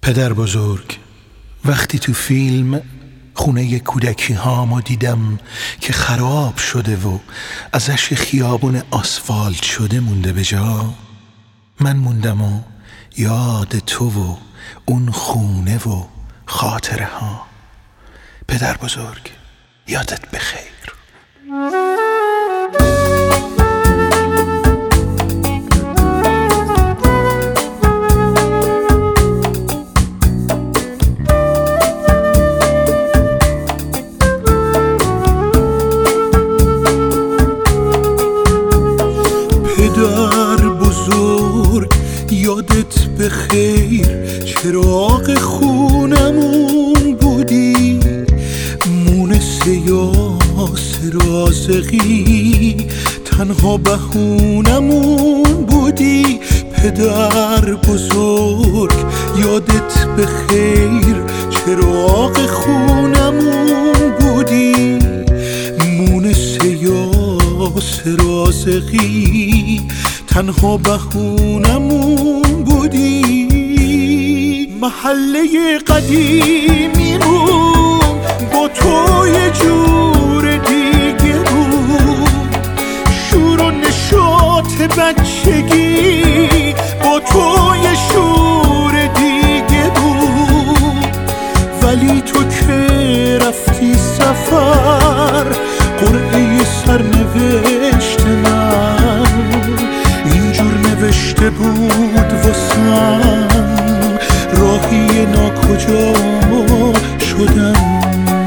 پدر بزرگ، وقتی تو فیلم خونه کودکی هامو دیدم که خراب شده و ازش خیابون آسفالت شده مونده به جا، من موندم و یاد تو و اون خونه و خاطره ها. پدر بزرگ، یادت بخیر. پدر بزرگ، یادت بخیر، چراغ خونمون بودی، مونس یاس رازقی، تنها بهونمون بودی. پدر بزرگ، یادت بخیر، چراغ خونمون بودی، مونس یاس رازقی، تنها بهونمون بودی. محله قدیمیمون با تو یه جور دیگه بود، شور و نشاط بچگی با تو یه شور دیگه بود. ولی تو که رفتی سفر، قرعه سرنوشت من اینجور نوشته بود واسم، راهی ناکجا شدم.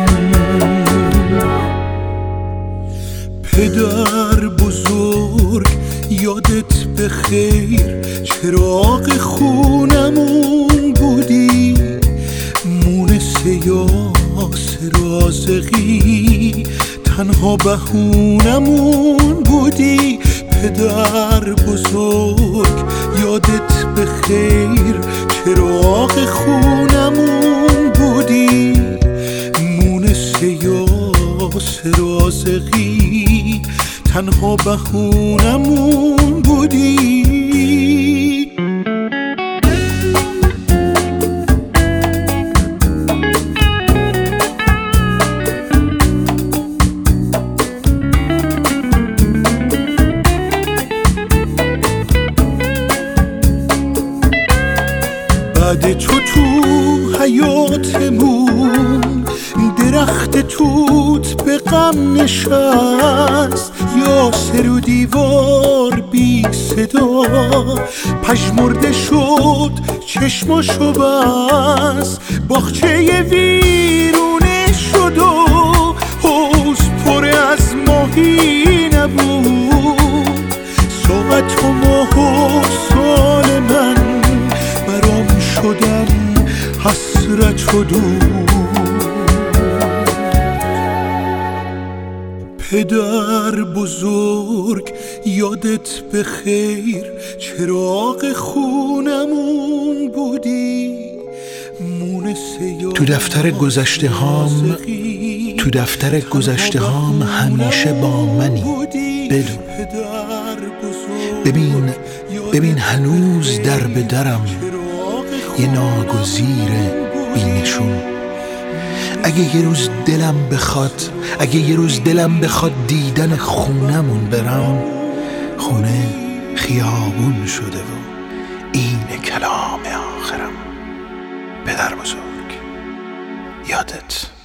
پدر بزرگ، یادت بخیر، چراغ خونمون بودی، مونس یاس رازقی، تنها بهونمون بودی. پدر بزرگ، یادت بخیر، چراغ خونمون بودی، مونس یاس رازقی، تنها بهونمون بودی. بعد تو حیاتمون درخت توت به غم نشست، یاسر و دیوار بی صدا پژمرده شد، چشماشو بست، باغچه ویرونه شد و حوض پر از ماهی نبود. ساعت و ماه و سال من برام شدن حسرت و دود. پدر بزرگ، یادت بخیر، چراغ خونمون بودی، مونس تو دفتر گذشته هام همیشه با منی. بدون ببین هنوز در به درم یه ناگزیر بینشون. اگه یه روز دلم بخواد دیدن خونمون برم، خونه خیابون شده و این کلام آخرم. پدر بزرگ، یادت